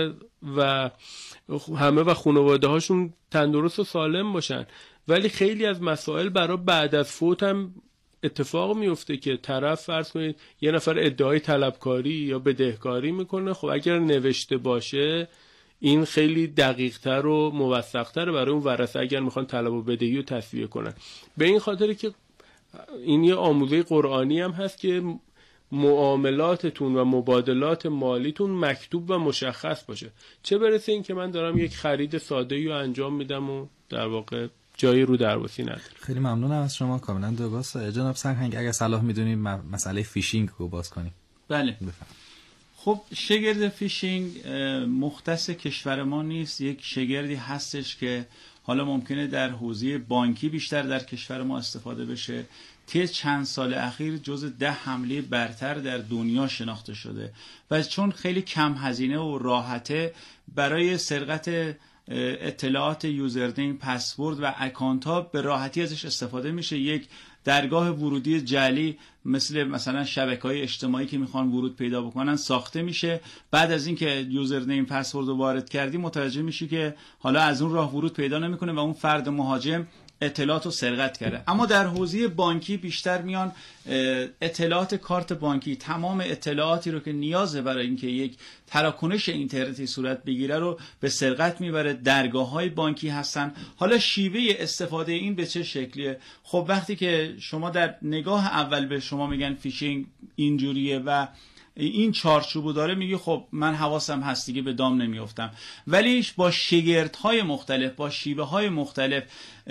همه و خانواده هاشون تندرست و سالم باشن، ولی خیلی از مسائل برای بعد از فوت هم اتفاق میفته که طرف فرض کنید یه نفر ادعای طلبکاری یا بدهکاری میکنه. خب اگر نوشته باشه این خیلی دقیق‌تر و موثق‌تر برای اون ورثه اگر میخوان طلب و بدهی رو تسویه کنن. به این خاطر که این یه آموزه قرآنی هم هست که معاملاتتون و مبادلات مالیتون مکتوب و مشخص باشه، چه برسه این که من دارم یک خرید ساده‌ای رو انجام میدم و در واقع جایی رو درواسی نداره. خیلی ممنونم از شما، کاملا درست. جناب سرهنگ اگر صلاح میدونید مسئله فیشینگ رو باز کنیم. بله بفهم. خب شگرد فیشینگ مختص کشور ما نیست، یک شگردی هستش که حالا ممکنه در حوزه بانکی بیشتر در کشور ما استفاده بشه. طی چند سال اخیر جزو 10 حمله برتر در دنیا شناخته شده و چون خیلی کم هزینه و راحته برای سرقت اطلاعات یوزرنیم، پسورد و اکانت ها به راحتی ازش استفاده میشه. یک درگاه ورودی جعلی مثلا شبکه‌های اجتماعی که میخوان ورود پیدا بکنن ساخته میشه. بعد از اینکه یوزرنیم پسورد رو وارد کردی متوجه میشی که حالا از اون راه ورود پیدا نمیکنه و اون فرد مهاجم اطلاعات رو سرقت کرده. اما در حوزه بانکی بیشتر میان اطلاعات کارت بانکی، تمام اطلاعاتی رو که نیازه برای اینکه یک تراکنش اینترنتی صورت بگیره رو به سرقت میبره. درگاه‌های بانکی هستن. حالا شیوه استفاده این به چه شکلیه؟ خب وقتی که شما در نگاه اول به شما میگن فیشینگ اینجوریه و این چارچوبو داره، میگی خب من حواسم هست دیگه به دام نمیافتم. ولی با شگردهای مختلف، با شیوه های مختلف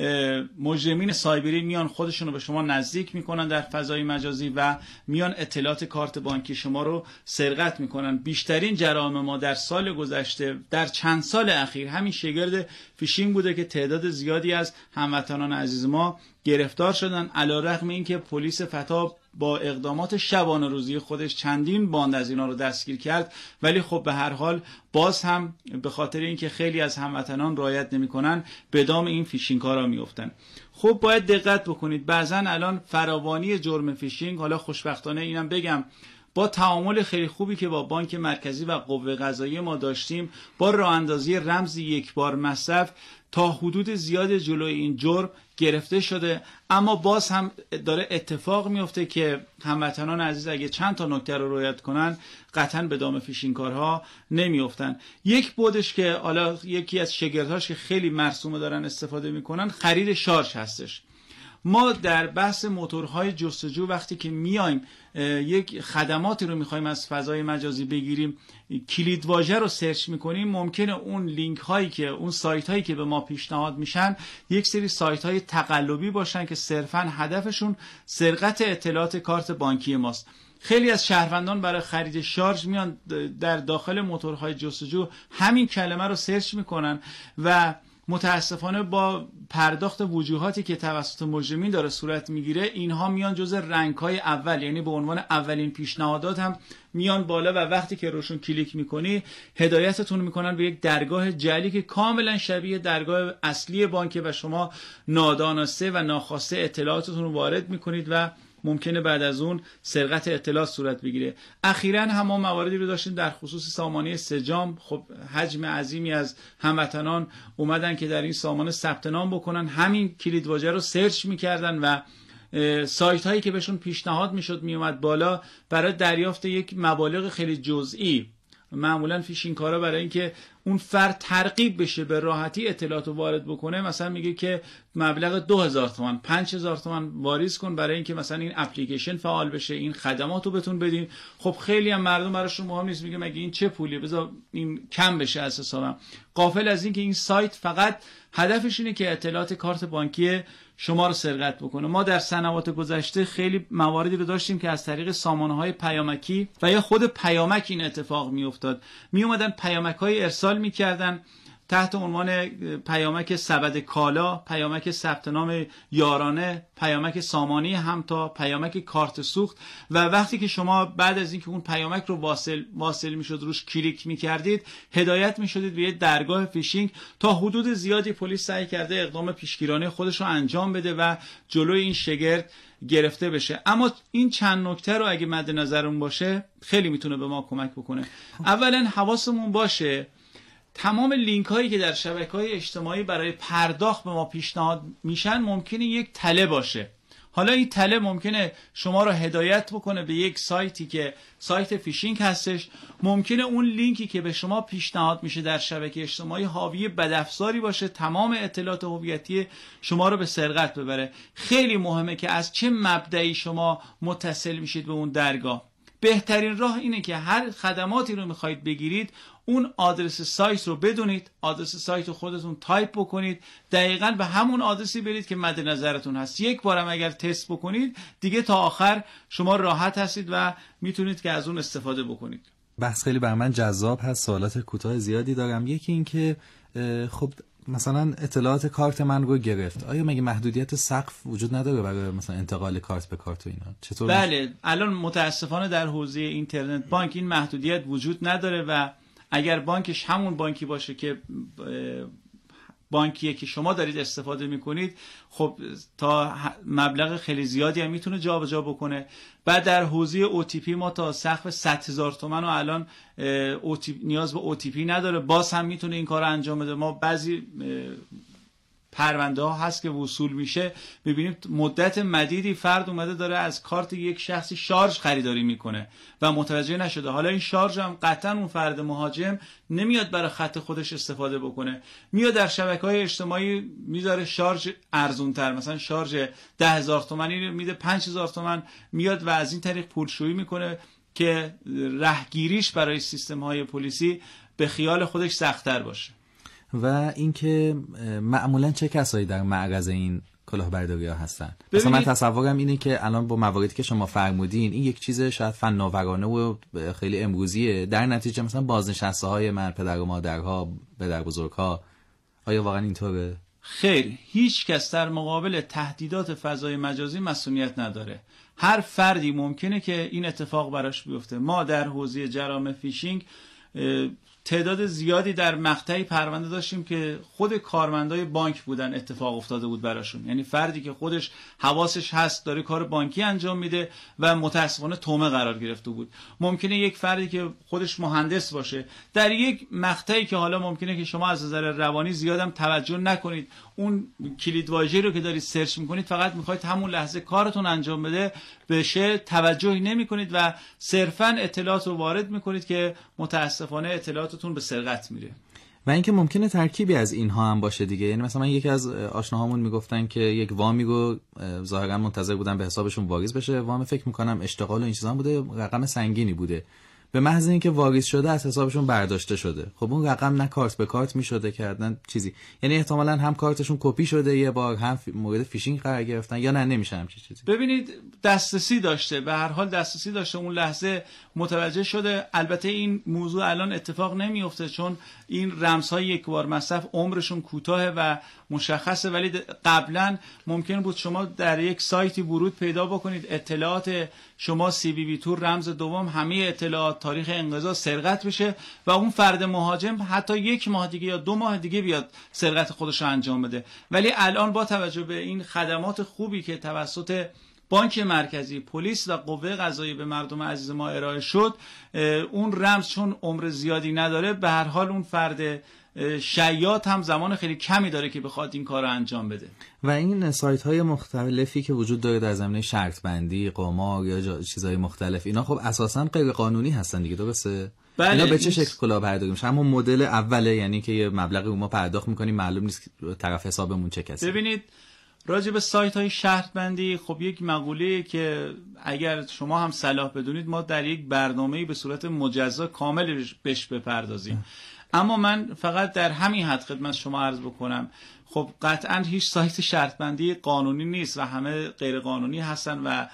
مجرمین سایبری میان خودشون رو به شما نزدیک میکنن در فضای مجازی و میان اطلاعات کارت بانکی شما رو سرقت میکنن. بیشترین جرائم ما در سال گذشته، در چند سال اخیر، همین شگرد فیشینگ بوده که تعداد زیادی از هموطنان عزیز ما گرفتار شدن، علیرغم اینکه پلیس فتا با اقدامات شبانه روزی خودش چندین باند از اینا رو دستگیر کرد. ولی خب به هر حال باز هم به خاطر اینکه خیلی از هموطنان رعایت نمی‌کنن به دام این فیشینگ کارا میافتن. خب باید دقت بکنید. بعضن الان فراوانی جرم فیشینگ، حالا خوشبختانه اینم بگم با تعامل خیلی خوبی که با بانک مرکزی و قوه قضاییه ما داشتیم، با راه اندازی رمز یک بار مصرف تا حدود زیاد جلوی این جرم گرفته شده. اما باز هم داره اتفاق میفته که هموطنان عزیز اگه چند تا نکته رو رعایت کنن قطعا به دام فیشینگ کارها نمیافتن. یک بودش که حالا یکی از شگردهاش که خیلی مرسومه دارن استفاده میکنن، خرید شارژ هستش. ما در بحث موتورهای جستجو وقتی که میایم یک خدماتی رو میخوایم از فضای مجازی بگیریم، کلید واژه رو سرچ میکنیم، ممکنه اون لینک هایی که اون سایت هایی که به ما پیشنهاد میشن یک سری سایت های تقلبی باشن که صرفاً هدفشون سرقت اطلاعات کارت بانکی ماست. خیلی از شهروندان برای خرید شارژ میان در داخل موتورهای جستجو همین کلمه رو سرچ میکنن و متاسفانه با پرداخت وجوهاتی که توسط مجرمین داره صورت میگیره، اینها میان جز رنگ‌های اول، یعنی به عنوان اولین پیشنهادات هم میان بالا و وقتی که روشون کلیک میکنی هدایتتون میکنن به یک درگاه جعلی که کاملا شبیه درگاه اصلی بانکه و شما نادانسته و ناخواسته اطلاعاتتون رو وارد میکنید و ممکنه بعد از اون سرقت اطلاعات صورت بگیره. اخیراً هم ما مواردی رو داشتیم در خصوص سامانه سجام. خب حجم عظیمی از هموطنان اومدن که در این سامانه ثبت نام بکنن، همین کلید واژه رو سرچ میکردن و سایت هایی که بهشون پیشنهاد میشد میومد بالا برای دریافت یک مبالغ خیلی جزئی. معمولا فیشینگ کارا برای اینکه اون فرد ترغیب بشه به راحتی اطلاعات رو وارد بکنه، مثلا میگه که مبلغ 2000 تومان 5000 تومان واریز کن برای اینکه مثلا این اپلیکیشن فعال بشه، این خدمات رو بهتون بدین. خب خیلی هم مردم براشون مهم نیست، میگه مگه این چه پولیه، بذار این کم بشه از حسابم، غافل از اینکه این سایت فقط هدفش اینه که اطلاعات کارت بانکی شما رو سرقت بکنه. ما در سنوات گذشته خیلی مواردی رو داشتیم که از طریق سامانه‌های پیامکی و یا خود پیامک این اتفاق میافتاد. می اومدن پیامک‌های ارسال می‌کردن تحت عنوان پیامک سبد کالا، پیامک ثبت نام یارانه، پیامک سامانی همتا، پیامک کارت سوخت و وقتی که شما بعد از اینکه اون پیامک رو واصل میشد روش کلیک میکردید هدایت میشدید به یه درگاه فیشینگ. تا حدود زیادی پلیس سعی کرده اقدام پیشگیرانه خودش رو انجام بده و جلوی این شگرد گرفته بشه. اما این چند نکته رو اگه مد نظرمون باشه خیلی میتونه به ما کمک بکنه. اولا حواسمون باشه تمام لینک هایی که در شبکه‌های اجتماعی برای پرداخت به ما پیشنهاد میشن ممکنه یک تله باشه. حالا این تله ممکنه شما رو هدایت بکنه به یک سایتی که سایت فیشینگ هستش، ممکنه اون لینکی که به شما پیشنهاد میشه در شبکه اجتماعی حاوی بدافزاری باشه، تمام اطلاعات هویتی شما رو به سرقت ببره. خیلی مهمه که از چه مبدئی شما متصل میشید به اون درگاه. بهترین راه اینه که هر خدماتی رو میخواید بگیرید اون آدرس سایت رو بدونید، آدرس سایت رو خودتون تایپ بکنید، دقیقاً به همون آدرسی برید که مد نظرتون هست. یک بارم اگر تست بکنید دیگه تا آخر شما راحت هستید و میتونید که از اون استفاده بکنید. بحث خیلی بر من جذاب هست، سوالات کوتاه زیادی دارم. یکی این که خب مثلا اطلاعات کارت من رو گرفت، آیا مگه محدودیت سقف وجود نداره برای مثلا انتقال کارت به کارت و اینا؟ چطور؟ بله، الان متاسفانه در حوزه اینترنت بانک این محدودیت وجود نداره و اگر بانکش همون بانکی باشه که بانکیه که شما دارید استفاده میکنید، خب تا مبلغ خیلی زیادی هم میتونه جابجا بکنه. بعد در حوزه OTP ما تا سقف 100,000 تومان و الان نیاز به OTP نداره، باز هم میتونه این کار انجام بده. ما بعضی پرونده ها هست که وصول میشه، ببینید مدت مدیدی فرد اومده داره از کارت یک شخصی شارژ خریداری میکنه و متوجه نشده. حالا این شارژ هم قطعا اون فرد مهاجم نمیاد برای خط خودش استفاده بکنه، میاد در شبکه‌های اجتماعی میذاره شارژ ارزونتر، مثلا شارژ 10,000 تومانی میده 5,000 تومان، میاد و از این طریق پولشویی میکنه که رهگیریش برای سیستم‌های پلیسی به خیال خودش سخت‌تر باشه. و اینکه معمولا چه کسایی در معرض این کلاهبرداری‌ها هستن؟ مثلا من تصورم اینه که الان با مواردی که شما فرمودین این یک چیز شاید فناورانه و خیلی امروزیه، در نتیجه مثلا بازنشسته‌های من، پدر و مادرها، پدر بزرگها، آیا واقعا اینطوره؟ خیر، هیچ کس در مقابل تهدیدات فضای مجازی مسئولیت نداره. هر فردی ممکنه که این اتفاق براش بیفته. ما در حوزه جرائم فیشینگ تعداد زیادی در مقطعی پرونده داشتیم که خود کارمندای بانک بودن اتفاق افتاده بود براشون، یعنی فردی که خودش حواسش هست داره کار بانکی انجام میده و متاسفانه تومه قرار گرفته بود. ممکنه یک فردی که خودش مهندس باشه در یک مقطعی که حالا ممکنه که شما از نظر روانی زیادم توجه نکنید، اون کلید واژه‌ای رو که دارید سرچ میکنید فقط میخواید همون لحظه کارتون انجام بده بشه، توجهی نمیکنید و صرفا اطلاعات رو وارد میکنید که متاسفانه اطلاعاتتون به سرقت میره. و اینکه ممکنه ترکیبی از اینها هم باشه دیگه. یعنی مثلا یکی از آشناهامون میگفتن که یک وامی رو ظاهرا منتظر بودن به حسابشون واریز بشه، وام فکر میکنم اشتغال و این چیزا بوده، رقم سنگینی بوده، به محض اینکه واریز شده از حسابشون برداشته شده. خب اون رقم نه کارت به کارت میشده کردن چیزی، یعنی احتمالاً هم کارتشون کپی شده یه بار، هم مورد فیشینگ قرار گرفتن، یا نه نمیشه همچین چیزی. ببینید دسترسی داشته، به هر حال دسترسی داشته، اون لحظه متوجه شده. البته این موضوع الان اتفاق نمیفته چون این رمزهای یک بار مصرف عمرشون کوتاهه و مشخصه، ولی قبلا ممکن بود شما در یک سایتی ورود پیدا بکنید، اطلاعات شما CVV تور رمز دوم، همه اطلاعات، تاریخ انقضا سرقت بشه و اون فرد مهاجم حتی 1 ماه دیگه یا 2 ماه دیگه بیاد سرقت خودش رو انجام بده. ولی الان با توجه به این خدمات خوبی که توسط بانک مرکزی، پلیس و قوه قضاییه به مردم عزیز ما ارائه شد، اون رمز چون عمر زیادی نداره، به هر حال اون فرد شیاد هم زمان خیلی کمی داره که بخواد این کار رو انجام بده. و این سایت های مختلفی که وجود داره در زمینه شرط بندی، قمار یا چیزهای مختلف، اینا خب اساساً غیر قانونی هستن دیگه، درسته؟ بله. اینا به چه شکل کلاهبرداری میشه؟ همون مدل اوله، یعنی که یه مبلغی ما پرداخت میکنیم معلوم نیست طرف حسابمون چه کسی. ببینید راجع به سایت های شرط بندی، خب یک مقوله که اگر شما هم صلاح بدونید ما در یک برنامه‌ای به صورت مجزا کامل بهش بپردازیم. اما من فقط در همین حد خدمت شما عرض بکنم، خب قطعا هیچ سایت شرط بندی قانونی نیست و همه غیر قانونی هستن و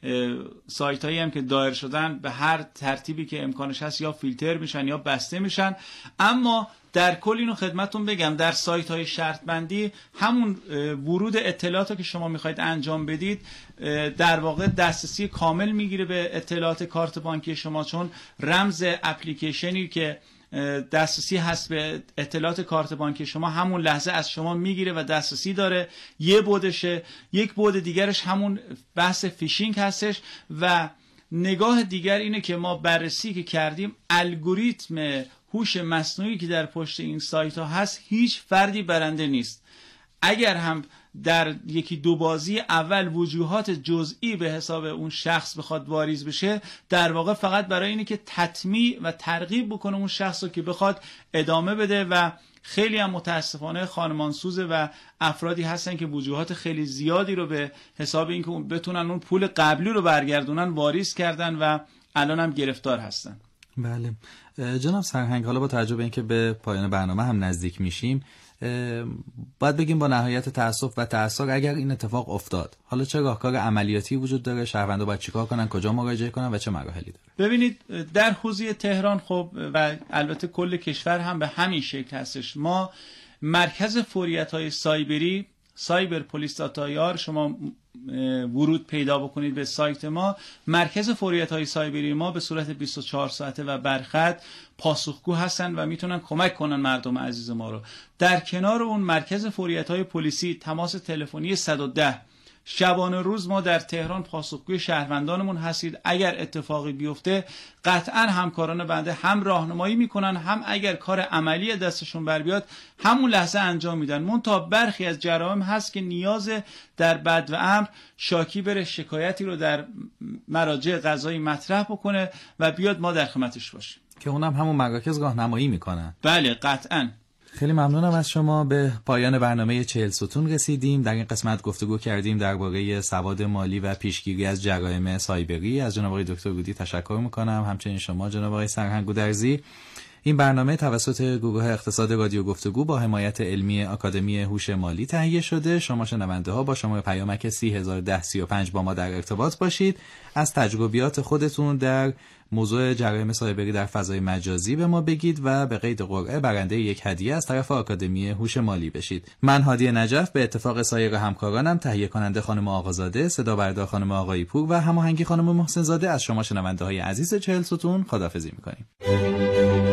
سایت هایی هم که دایر شدن به هر ترتیبی که امکانش هست یا فیلتر میشن یا بسته میشن. اما در کل اینو خدمتتون بگم، در سایت های شرط بندی همون ورود اطلاعاتی که شما میخواید انجام بدید در واقع دسترسی کامل میگیره به اطلاعات کارت بانکی شما، چون رمز اپلیکیشنی که دسترسی هست به اطلاعات کارت بانکی شما همون لحظه از شما میگیره و دسترسی داره. یه بودشه. یک بود دیگرش همون بحث فیشینگ هستش. و نگاه دیگر اینه که ما بررسی که کردیم، الگوریتم هوش مصنوعی که در پشت این سایت ها هست، هیچ فردی برنده نیست. اگر هم در یکی دو بازی اول وجوهات جزئی به حساب اون شخص بخواد واریز بشه، در واقع فقط برای اینه که تطمیع و ترغیب بکنه اون شخص رو که بخواد ادامه بده. و خیلی هم متاسفانه خانمانسوزه و افرادی هستن که وجوهات خیلی زیادی رو به حساب اینکه بتونن اون پول قبلی رو برگردونن واریز کردن و الان هم گرفتار هستن. بله جناب سرهنگ، حالا با توجه به اینکه به پایان برنامه هم نزدیک میشیم، باید بگیم با نهایت تأسف و تأثیر اگر این اتفاق افتاد، حالا چه راهکار عملیاتی وجود داره؟ شهروندا باید چیکار کنن؟ کجا مراجعه کنن و چه مراحلی داره؟ ببینید در حوزه تهران خب و البته کل کشور هم به همین شکل هستش. ما مرکز فوریت‌های سایبری، سایبر پلیس داتایار، شما ورود پیدا بکنید به سایت ما. مرکز فوریت‌های سایبری ما به صورت 24 ساعته و برخط پاسخگو هستن و میتونن کمک کنن مردم عزیز ما رو. در کنار اون مرکز فوریت‌های پلیسی تماس تلفنی 110 شبانه روز ما در تهران پاسخگوی شهروندانمون هستید. اگر اتفاقی بیفته قطعا همکاران بنده هم راهنمایی میکنن، هم اگر کار عملی دستشون بر بیاد همون لحظه انجام میدن. منتها برخی از جرائم هست که نیاز در بد و امر شاکی بره شکایتی رو در مراجع قضایی مطرح بکنه و بیاد ما در خدمتش باشیم، که اونم همون مراکز راهنمایی میکنن. بله قطعا. خیلی ممنونم از شما. به پایان برنامه 40 ستون رسیدیم. در این قسمت گفتگو کردیم درباره سواد مالی و پیشگیری از جرایم سایبری. از جناب آقای دکتر گودی تشکر میکنم، همچنین شما جناب آقای سرهنگ گودرزی. این برنامه توسط گروه اقتصاد رادیو گفتگو با حمایت علمی آکادمی هوش مالی تهیه شده. شما شنونده ها با شماره پیامک 3011035 با ما در ارتباط باشید. از تجربیات خودتون در موضوع جرایم سایبری در فضای مجازی به ما بگید و به قید قرعه برنده یک هدیه از طرف آکادمی هوش مالی بشید. من هادی نجف به اتفاق سایر همکارانم، تهیه کننده خانم آقازاده، صدا بردار خانم آقایی پور و هماهنگی خانم محسن زاده، از شما شنونده های عزیز 40 ستون خداحافظی می‌کنیم.